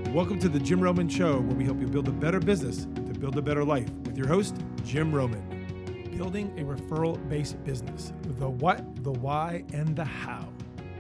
Welcome to the Jim Roman Show, where we help you build a better business to build a better life with your host, Jim Roman. Building a referral-based business, the what, the why, and the how.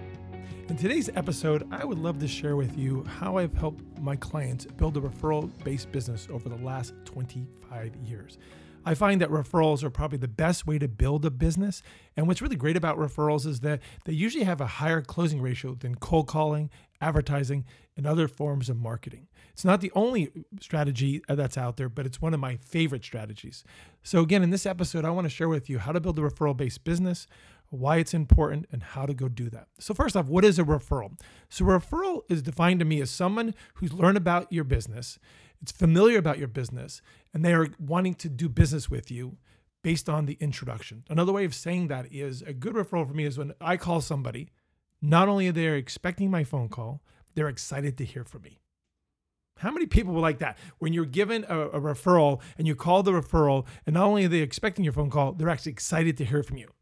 In today's episode, I would love to share with you how I've helped my clients build a referral-based business over the last 25 years. I find that referrals are probably the best way to build a business. And what's really great about referrals is that they usually have a higher closing ratio than cold calling, advertising, and other forms of marketing. It's not the only strategy that's out there, but it's one of my favorite strategies. So again, in this episode, I want to share with you how to build a referral-based business, why it's important, and how to go do that. So first off, what is a referral? So a referral is defined to me as someone who's learned about your business, it's familiar about your business, and they are wanting to do business with you based on the introduction. Another way of saying that is a good referral for me is when I call somebody, not only are they expecting my phone call, they're excited to hear from me. How many people were like that? When you're given a referral and you call the referral, and not only are they expecting your phone call, they're actually excited to hear from you.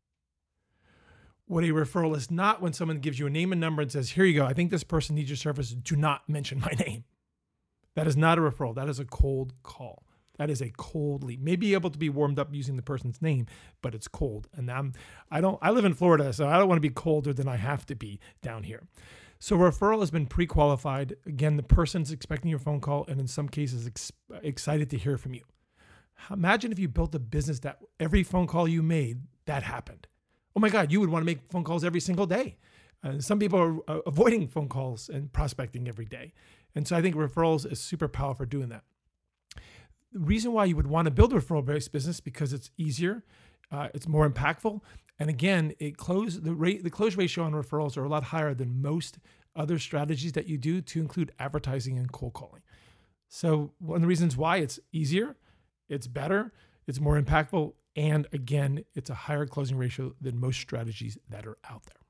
What a referral is not when someone gives you a name and number and says, here you go, I think this person needs your service, do not mention my name. That is not a referral. That is a cold call. That is a cold lead. Maybe able to be warmed up using the person's name, but it's cold. And I live in Florida, so I don't want to be colder than I have to be down here. So referral has been pre-qualified. Again, the person's expecting your phone call and in some cases excited to hear from you. Imagine if you built a business that every phone call you made, that happened. Oh my God, you would want to make phone calls every single day. Some people are avoiding phone calls and prospecting every day. And so I think referrals is super powerful for doing that. The reason why you would want to build a referral-based business because it's easier, it's more impactful, and again, the close ratio on referrals are a lot higher than most other strategies that you do, to include advertising and cold calling. So one of the reasons why it's easier, it's better, it's more impactful, and again, it's a higher closing ratio than most strategies that are out there.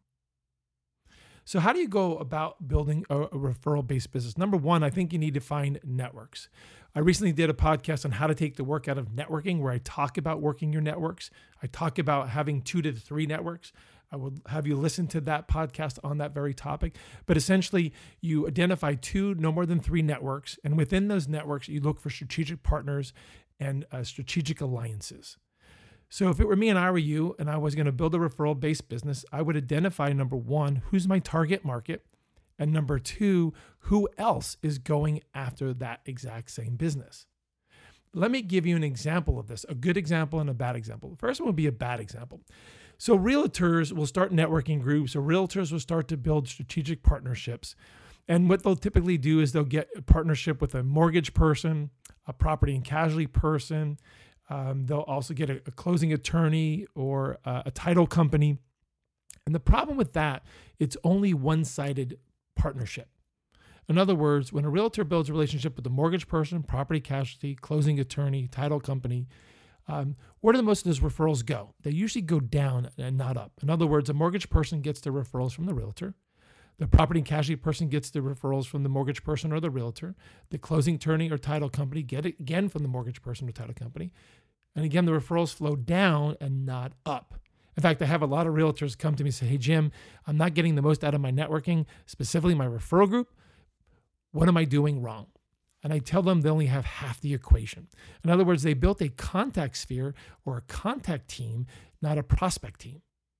So how do you go about building a referral-based business? Number one, I think you need to find networks. I recently did a podcast on how to take the work out of networking, where I talk about working your networks. I talk about having 2 to 3 networks. I would have you listen to that podcast on that very topic. But essentially, you identify 2, no more than 3 networks. And within those networks, you look for strategic partners and strategic alliances. So if it were me and I were you, and I was going to build a referral-based business, I would identify, number 1, who's my target market, and number 2, who else is going after that exact same business. Let me give you an example of this, a good example and a bad example. The first one would be a bad example. So realtors will start networking groups, or realtors will start to build strategic partnerships. And what they'll typically do is they'll get a partnership with a mortgage person, a property and casualty person. They'll also get a closing attorney or a title company. And the problem with that, it's only one-sided partnership. In other words, when a realtor builds a relationship with a mortgage person, property casualty, closing attorney, title company, where do most of those referrals go? They usually go down and not up. In other words, a mortgage person gets the referrals from the realtor. The property and casualty person gets the referrals from the mortgage person or the realtor. The closing attorney or title company get it again from the mortgage person or title company. And again, the referrals flow down and not up. In fact, I have a lot of realtors come to me and say, hey, Jim, I'm not getting the most out of my networking, specifically my referral group. What am I doing wrong? And I tell them they only have half the equation. In other words, they built a contact sphere or a contact team, not a prospect team.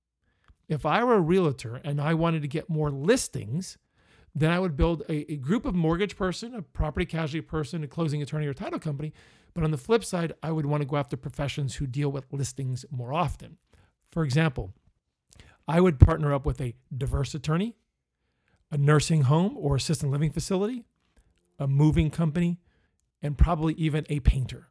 If I were a realtor and I wanted to get more listings, then I would build a group of mortgage person, a property casualty person, a closing attorney or title company. But on the flip side, I would want to go after professions who deal with listings more often. For example, I would partner up with a divorce attorney, a nursing home or assisted living facility, a moving company, and probably even a painter.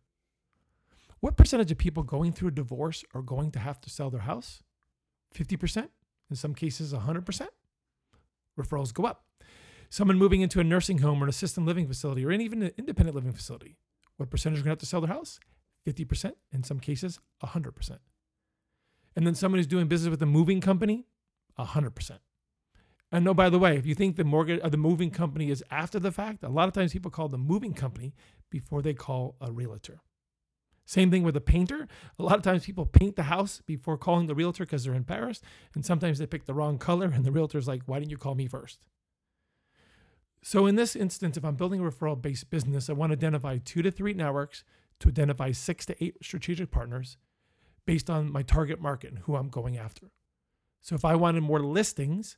What percentage of people going through a divorce are going to have to sell their house? 50%, in some cases 100%. Referrals go up. Someone moving into a nursing home or an assisted living facility or even an independent living facility, what percentage are going to have to sell their house? 50%, in some cases 100%. And then someone who's doing business with a moving company, 100%. And oh, by the way, if you think the moving company is after the fact, a lot of times people call the moving company before they call a realtor. Same thing with a painter. A lot of times people paint the house before calling the realtor because they're embarrassed. And sometimes they pick the wrong color and the realtor's like, why didn't you call me first? So in this instance, if I'm building a referral-based business, I want to identify 2 to 3 networks to identify 6 to 8 strategic partners based on my target market and who I'm going after. So if I wanted more listings,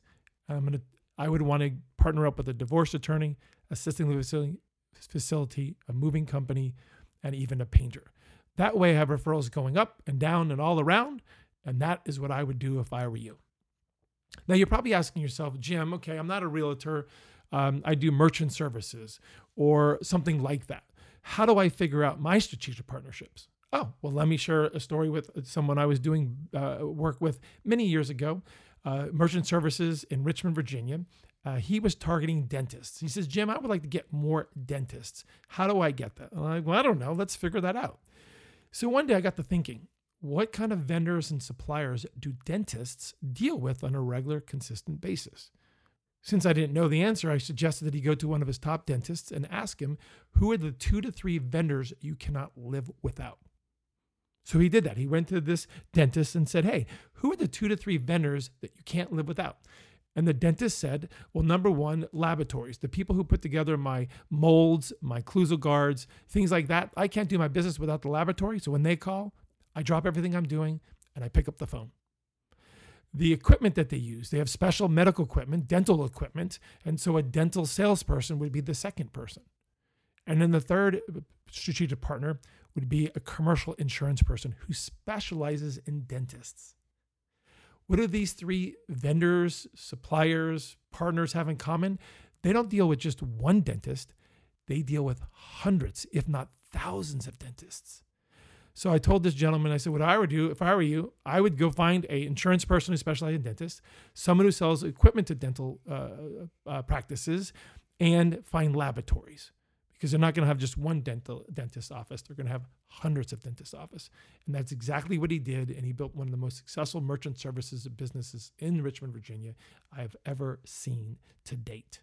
I would want to partner up with a divorce attorney, assisting living facility, a moving company, and even a painter. That way I have referrals going up and down and all around, and that is what I would do if I were you. Now you're probably asking yourself, Jim, okay, I'm not a realtor. I do merchant services or something like that. How do I figure out my strategic partnerships? Oh, well, let me share a story with someone I was doing work with many years ago, merchant services in Richmond, Virginia. He was targeting dentists. He says, Jim, I would like to get more dentists. How do I get that? I'm like, well, I don't know. Let's figure that out. So one day I got to thinking, what kind of vendors and suppliers do dentists deal with on a regular, consistent basis? Since I didn't know the answer, I suggested that he go to one of his top dentists and ask him, who are the 2 to 3 vendors you cannot live without? So he did that. He went to this dentist and said, hey, who are the 2 to 3 vendors that you can't live without? And the dentist said, well, number 1, laboratories, the people who put together my molds, my occlusal guards, things like that. I can't do my business without the laboratory. So when they call, I drop everything I'm doing and I pick up the phone. The equipment that they use, they have special medical equipment, dental equipment. And so a dental salesperson would be the second person. And then the third strategic partner would be a commercial insurance person who specializes in dentists. What do these 3 vendors, suppliers, partners have in common? They don't deal with just one dentist. They deal with hundreds, if not thousands of dentists. So I told this gentleman, I said, what I would do if I were you, I would go find an insurance person who specializes in dentists, someone who sells equipment to dental practices, and find laboratories. Because they're not going to have just one dentist office. They're going to have hundreds of dentist offices. And that's exactly what he did. And he built one of the most successful merchant services businesses in Richmond, Virginia, I have ever seen to date.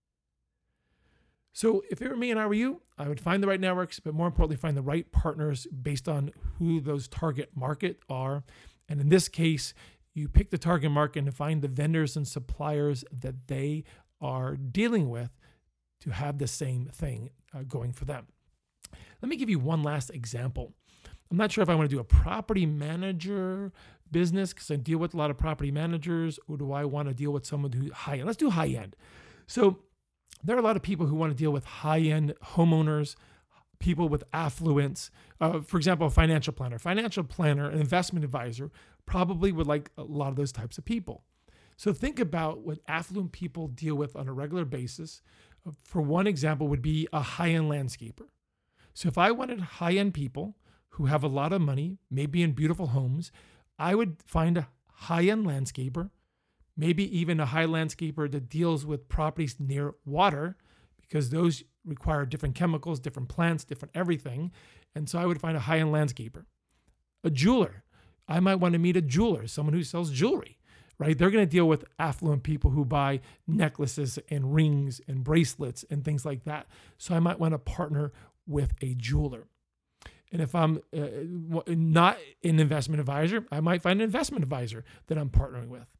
So if it were me and I were you, I would find the right networks, but more importantly, find the right partners based on who those target market are. And in this case, you pick the target market and find the vendors and suppliers that they are dealing with to have the same thing going for them. Let me give you one last example. I'm not sure if I want to do a property manager business because I deal with a lot of property managers, or do I want to deal with someone who's high-end? Let's do high-end. So there are a lot of people who want to deal with high-end homeowners, people with affluence. For example, a financial planner, an investment advisor probably would like a lot of those types of people. So think about what affluent people deal with on a regular basis. For one example would be a high-end landscaper. So if I wanted high-end people who have a lot of money, maybe in beautiful homes, I would find a high-end landscaper, maybe even a high landscaper that deals with properties near water, because those require different chemicals, different plants, different everything. And so I would find a high-end landscaper. A jeweler. I might want to meet a jeweler, someone who sells jewelry. Right? They're going to deal with affluent people who buy necklaces and rings and bracelets and things like that. So I might want to partner with a jeweler. And if I'm not an investment advisor, I might find an investment advisor that I'm partnering with.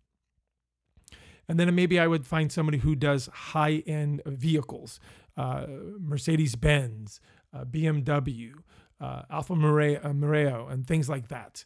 And then maybe I would find somebody who does high-end vehicles, Mercedes-Benz, BMW, Alfa Romeo, and things like that.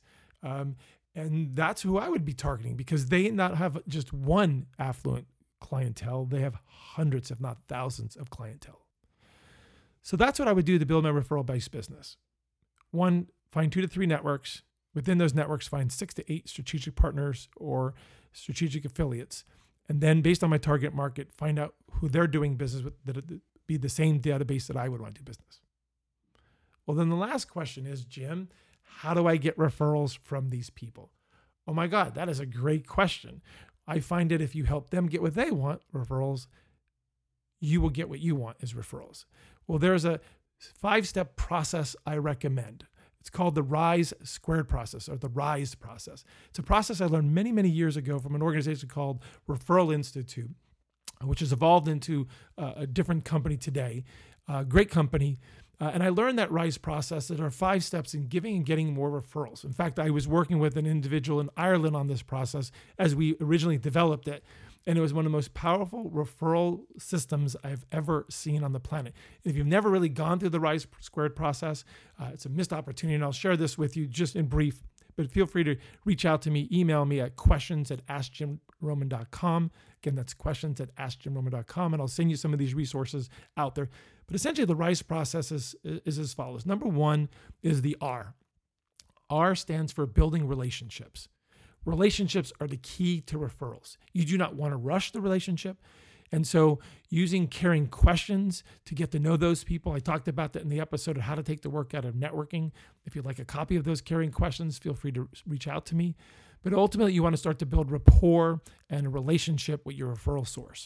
And that's who I would be targeting, because they not have just one affluent clientele. They have hundreds, if not thousands of clientele. So that's what I would do to build my referral-based business. 1, find 2 to 3 networks. Within those networks, find 6 to 8 strategic partners or strategic affiliates. And then based on my target market, find out who they're doing business with, that would be the same database that I would want to do business. Well, then the last question is, Jim, how do I get referrals from these people? Oh my God, that is a great question. I find that if you help them get what they want, referrals, you will get what you want as referrals. Well, there's a 5-step process I recommend. It's called the RISE squared process, or the RISE process. It's a process I learned many, many years ago from an organization called Referral Institute, which has evolved into a different company today, a great company. And I learned that RISE process. There are 5 steps in giving and getting more referrals. In fact, I was working with an individual in Ireland on this process as we originally developed it. And it was one of the most powerful referral systems I've ever seen on the planet. If you've never really gone through the Rise Squared process, it's a missed opportunity. And I'll share this with you just in brief, but feel free to reach out to me, email me at questions@askjimroman.com. Again, that's questions@askjimroman.com. And I'll send you some of these resources out there. But essentially the Rise process is as follows. Number one is the R. R stands for building relationships. Relationships are the key to referrals. You do not want to rush the relationship. And so using caring questions to get to know those people, I talked about that in the episode of how to take the work out of networking. If you'd like a copy of those caring questions, feel free to reach out to me. But ultimately, you want to start to build rapport and a relationship with your referral source.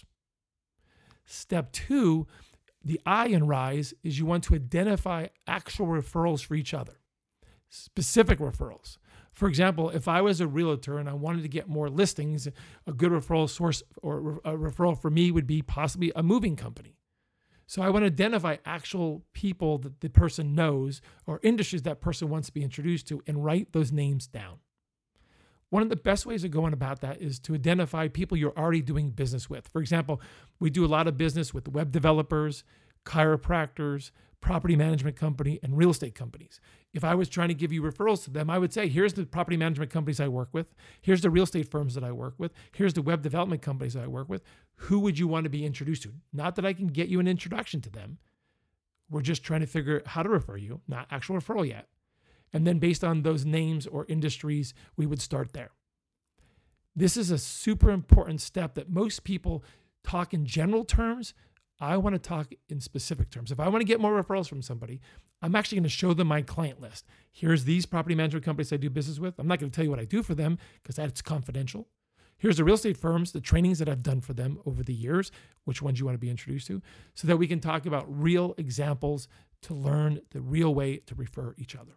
Step two, the I in Rise, is you want to identify actual referrals for each other, specific referrals. For example, if I was a realtor and I wanted to get more listings, a good referral source or a referral for me would be possibly a moving company. So I want to identify actual people that the person knows or industries that person wants to be introduced to and write those names down. One of the best ways of going about that is to identify people you're already doing business with. For example, we do a lot of business with web developers, chiropractors, property management company, and real estate companies. If I was trying to give you referrals to them, I would say, here's the property management companies I work with. Here's the real estate firms that I work with. Here's the web development companies that I work with. Who would you want to be introduced to? Not that I can get you an introduction to them. We're just trying to figure out how to refer you, not actual referral yet. And then based on those names or industries, we would start there. This is a super important step that most people talk in general terms. I want to talk in specific terms. If I want to get more referrals from somebody, I'm actually going to show them my client list. Here's these property management companies I do business with. I'm not going to tell you what I do for them because that's confidential. Here's the real estate firms, the trainings that I've done for them over the years, which ones you want to be introduced to, so that we can talk about real examples to learn the real way to refer each other.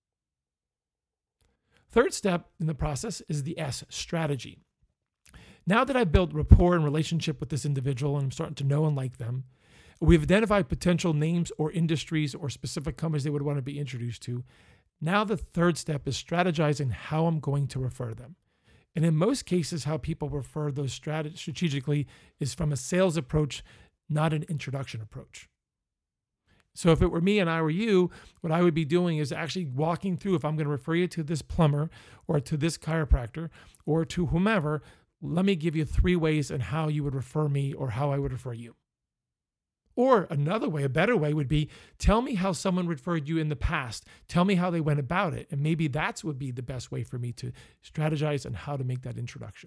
Third step in the process is the S, strategy. Now that I've built rapport and relationship with this individual and I'm starting to know and like them, we've identified potential names or industries or specific companies they would want to be introduced to. Now the third step is strategizing how I'm going to refer them. And in most cases, how people refer those strategically is from a sales approach, not an introduction approach. So if it were me and I were you, what I would be doing is actually walking through, if I'm going to refer you to this plumber or to this chiropractor or to whomever, let me give you 3 ways on how you would refer me or how I would refer you. Or another way, a better way would be, tell me how someone referred you in the past. Tell me how they went about it. And maybe that would be the best way for me to strategize on how to make that introduction.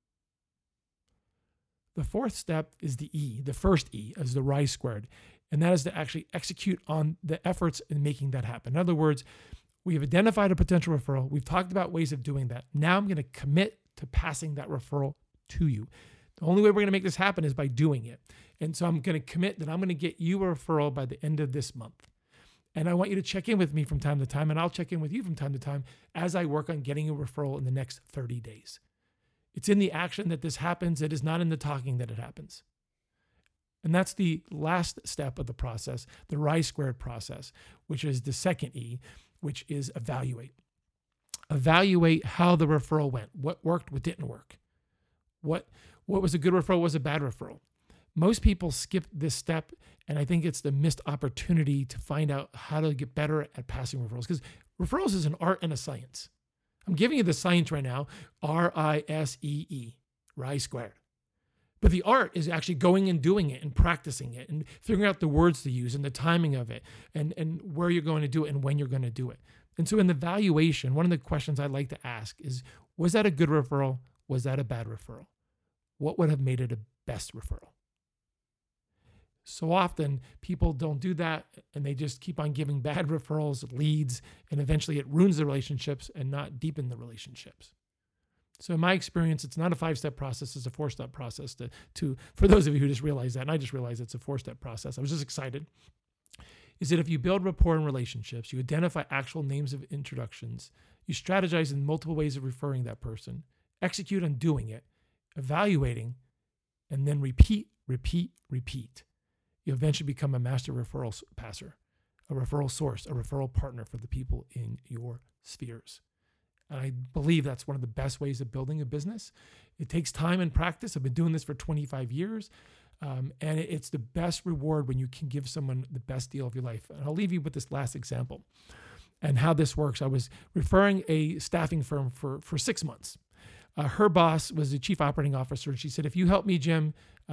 The fourth step is the E, the first E, as the Rise Squared. And that is to actually execute on the efforts in making that happen. In other words, we've identified a potential referral. We've talked about ways of doing that. Now I'm going to commit to passing that referral to you. The only way we're going to make this happen is by doing it. And so I'm going to commit that I'm going to get you a referral by the end of this month. And I want you to check in with me from time to time, and I'll check in with you from time to time as I work on getting a referral in the next 30 days. It's in the action that this happens. It is not in the talking that it happens. And that's the last step of the process, the Rise Squared process, which is the second E, which is evaluate. Evaluate how the referral went, what worked, what didn't work. What was a good referral, what was a bad referral. Most people skip this step, and I think it's the missed opportunity to find out how to get better at passing referrals, because referrals is an art and a science. I'm giving you the science right now, RISEE, Rise Squared. But the art is actually going and doing it and practicing it and figuring out the words to use and the timing of it and where you're going to do it and when you're going to do it. And so in the evaluation, one of the questions I'd like to ask is, was that a good referral? Was that a bad referral? What would have made it a best referral? So often people don't do that and they just keep on giving bad referrals, leads, and eventually it ruins the relationships and not deepen the relationships. So in my experience, it's not a 5-step process, it's a 4-step process for those of you who just realized that, and I just realized it's a 4-step process. I was just excited. Is that if you build rapport and relationships, you identify actual names of introductions, you strategize in multiple ways of referring that person, execute on doing it, evaluating, and then repeat. You eventually become a master referral passer, a referral source, a referral partner for the people in your spheres. And I believe that's one of the best ways of building a business. It takes time and practice. I've been doing this for 25 years. And it's the best reward when you can give someone the best deal of your life. And I'll leave you with this last example and how this works. I was referring a staffing firm for 6 months. Her boss was the chief operating officer. And she said, if you help me, Jim,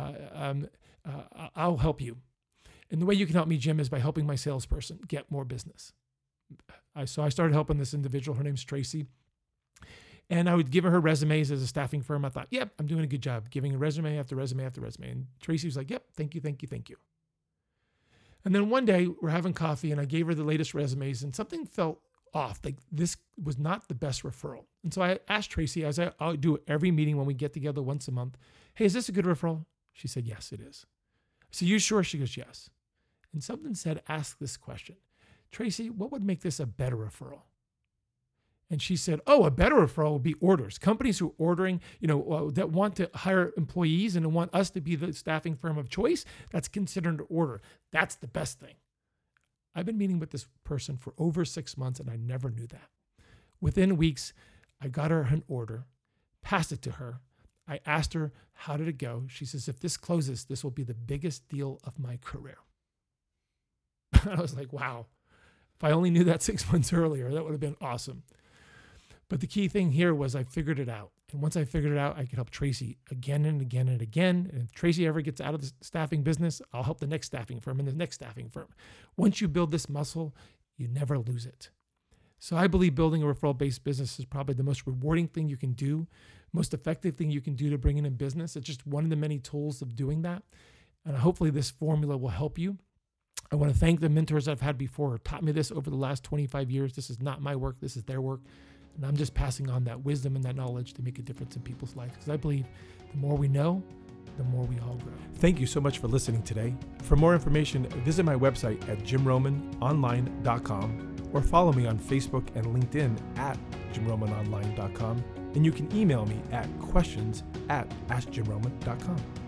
I'll help you. And the way you can help me, Jim, is by helping my salesperson get more business. So I started helping this individual. Her name's Tracy. And I would give her resumes as a staffing firm. I thought, yep, I'm doing a good job, giving her resume after resume after resume. And Tracy was like, yep, thank you. And then one day we're having coffee and I gave her the latest resumes and something felt off. Like this was not the best referral. And so I asked Tracy, as I'll do every meeting when we get together once a month, hey, is this a good referral? She said, yes, it is. I said, you sure? She goes, yes. And something said, ask this question. Tracy, what would make this a better referral? And she said, a better referral would be orders. Companies who are ordering, that want to hire employees and want us to be the staffing firm of choice, that's considered an order. That's the best thing. I've been meeting with this person for over 6 months and I never knew that. Within weeks, I got her an order, passed it to her. I asked her, how did it go? She says, if this closes, this will be the biggest deal of my career. I was like, wow. If I only knew that 6 months earlier, that would have been awesome. But the key thing here was I figured it out. And once I figured it out, I could help Tracy again and again and again. And if Tracy ever gets out of the staffing business, I'll help the next staffing firm and the next staffing firm. Once you build this muscle, you never lose it. So I believe building a referral-based business is probably the most rewarding thing you can do, most effective thing you can do to bring in business. It's just one of the many tools of doing that. And hopefully this formula will help you. I want to thank the mentors I've had before who taught me this over the last 25 years. This is not my work. This is their work. And I'm just passing on that wisdom and that knowledge to make a difference in people's lives. Because I believe the more we know, the more we all grow. Thank you so much for listening today. For more information, visit my website at jimromanonline.com or follow me on Facebook and LinkedIn at jimromanonline.com. And you can email me at questions@askjimroman.com.